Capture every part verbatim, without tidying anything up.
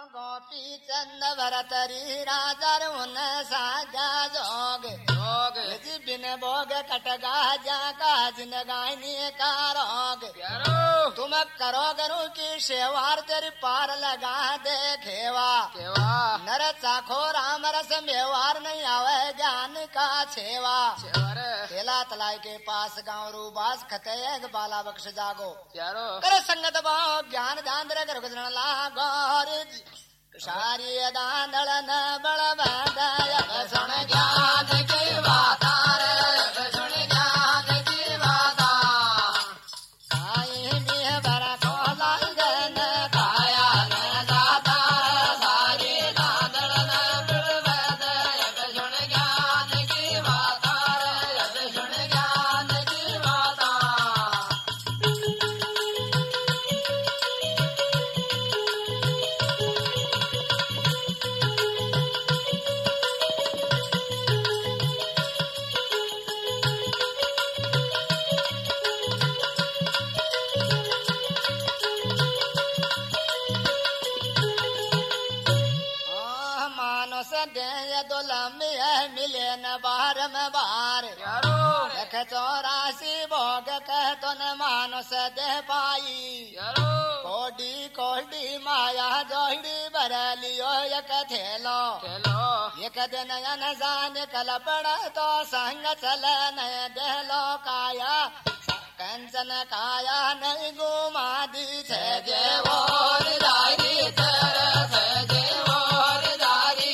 Gopi Chand Bhartari Roger उन साजा जोग जोग बिन भोग कटगा जा का जिन गायनी का रोग तुम करो गरु की शेवार तेरी पार लगा दे खेवा खेवा नर चाखो राम रस मेवार नहीं आवे ज्ञान का छेवा खेला तलाई के पास गाँव रूबास खते बाला बख्श जागो कर संगत भाव ज्ञान ध्यान रख लागो सारी दांदल न बल बदाय सुन ज्ञान की बातार सुन ज्ञान की बाता साई भी बरा को लागन काया न दाता सारी दांदल न बल बदाय सुन ज्ञान की बातार सुन ज्ञान की बाता मिले न बार में बार एक चौरासी भोग कह तो न मानुस दे पाई कोडी कोडी माया जोड़ी बरलियो एक थेलो एक दिन यन जान कल पड़ तो संग चल न देलो काया कंचन काया नहीं गुमा दी छे जे और दारी तरफ जे और दारी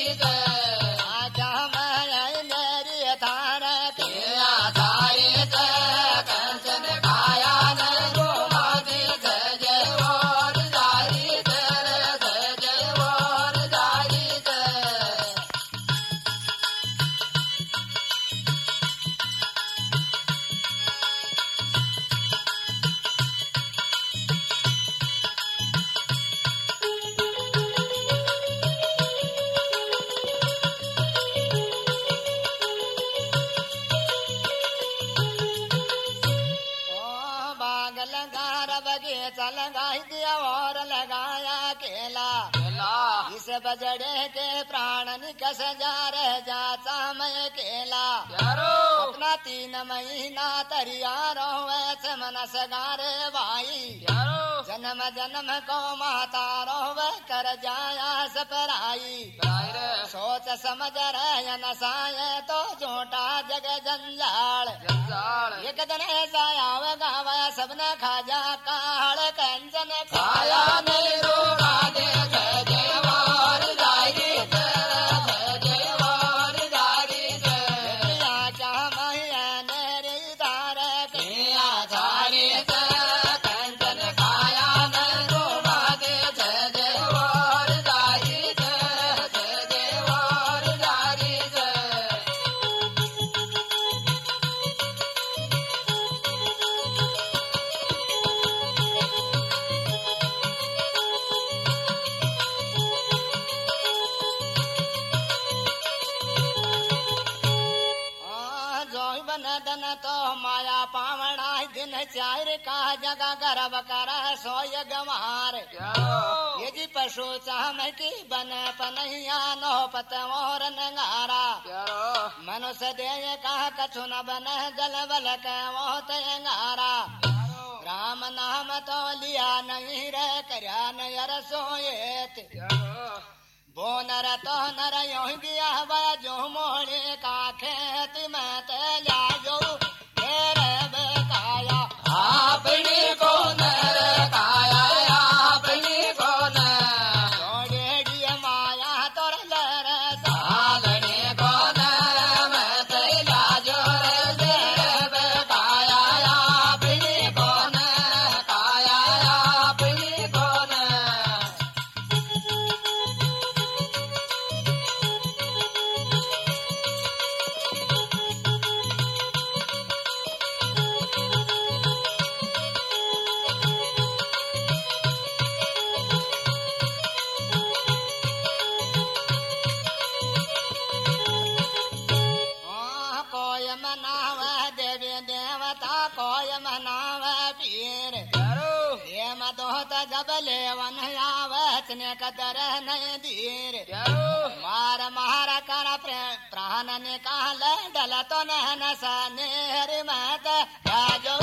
लगाई दिया और लगाया केला इस बजड़े के प्राण निकस जा रह जाता मैं केला अपना तीन महीना तरिया रोवे मनस गारे भाई जन्म जन्म को माता रोवे कर जाया सपराई सोच समझ रहे नसाए तो झूठा जग जंजाल एक दिन ऐसा आवे गावा सबने खा जा काल कंचन खाया नहीं रोड़ा दे जय जयवार दारी तरफ जयवार दारी जया क्या मैया मेरी धार किया धारी कंचन खाया नहीं रोड़ा दे जय जयवार दारी तरफ जयवार दारी तो माया पावना दिन चार का जगह गर्भ कर सोय गंवार ये जी पशु चाम की बन पनैया नो पतवोर नंगारा मनुष्य दे कहा कछु न बन जल बल के वो तेंगारा राम नाम तो लिया नहीं रे करया नर सोयत वो नर तो नर यो गया जो मोड़े का खेत में तला जो काया आपने को नर काया आपने को नरेडिय माया तोर लर सालने को नर मत लाजो देव काया आपने को नर काया आपने को जब लेवन आवत अपने कदर नहीं धीर मार मार कर प्राण निकाल डल तो न सनेर मत राजो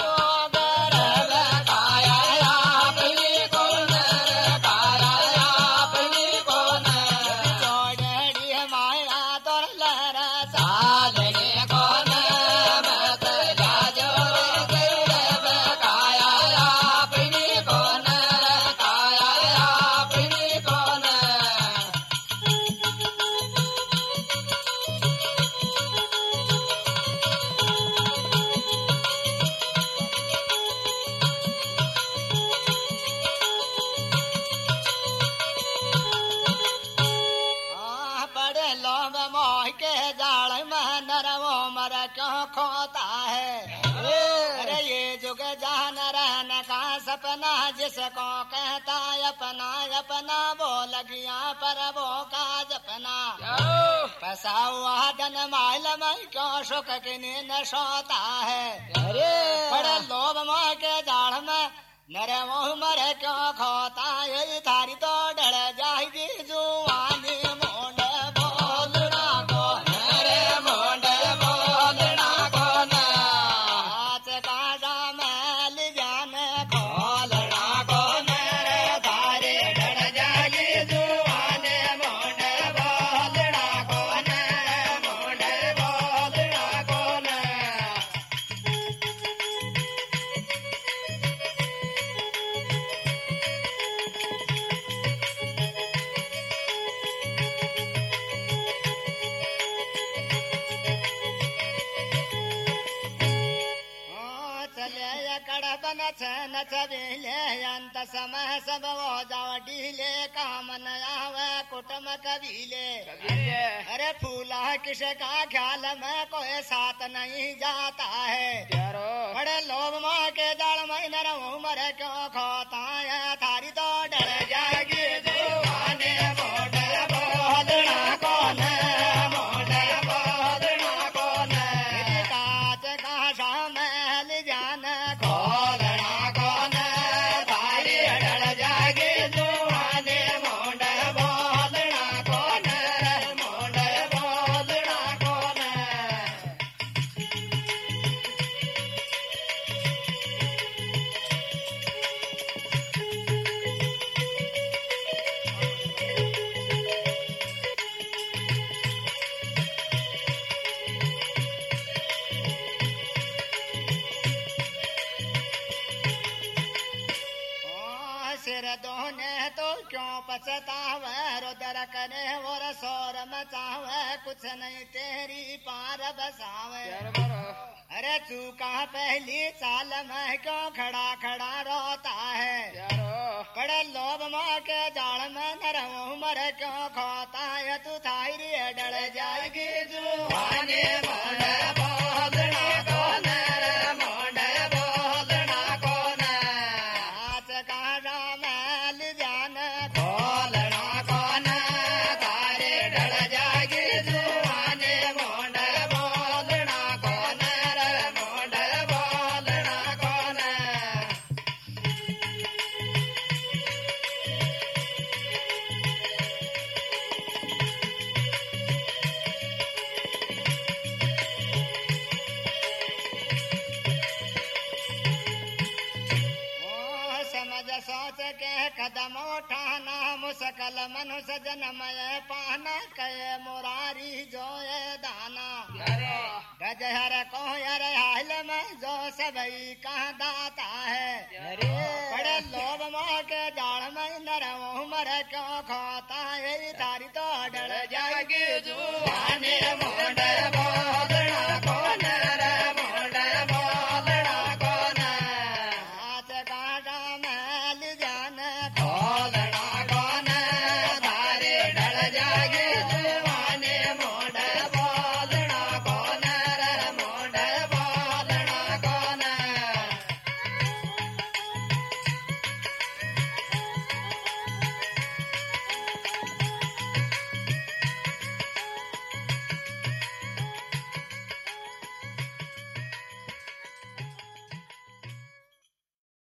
क्यों खोता है अरे ये जुग जान रहने का सपना जिसको कहता अपना अपना वो लगिया पर वो का जपना पैसा हुआ धन माल में क्यों सुख किन्हीं न सोता है अरे बड़े लोभ मोह के जाड़ में नरे मोह मरे क्यों खोता यही थारी तो डर जाएगी जुआनी मोड़ बोलना को नरे मोड़ अंत समय सब वो जाव डीले काम न आवे कुटुम कबीले अरे फूला किस का ख्याल में कोई साथ नहीं जाता है बड़े लोभ मोह के जाल में नर उमर क्यों खोता है थारी तो डर जाएगी जुआने मोड़ बोलना कौन मोड़ बोलना कौन काच का सामल जान खोलना कौन पछतावे रुदर करे और शोर मचावे कुछ नहीं तेरी पार बसावे अरे चूका पहली चाल में क्यों खड़ा खड़ा रोता है बड़े लोभ मोह के जाल में नर उमर क्यों खोता है तू थारी डर जाएगी जुआने मोड़ बोलना कौन मोड़ बोलना कौन हाथ का रामल जान कदम उठाना मुसकल मनुष्य जन्मय पाना कहे मुरारी जो ये दाना गजहर को यार हाल में जो सबई का दाता है बड़े लोभ मोह के जाल में नर उमर क्यों खोता है तारी तो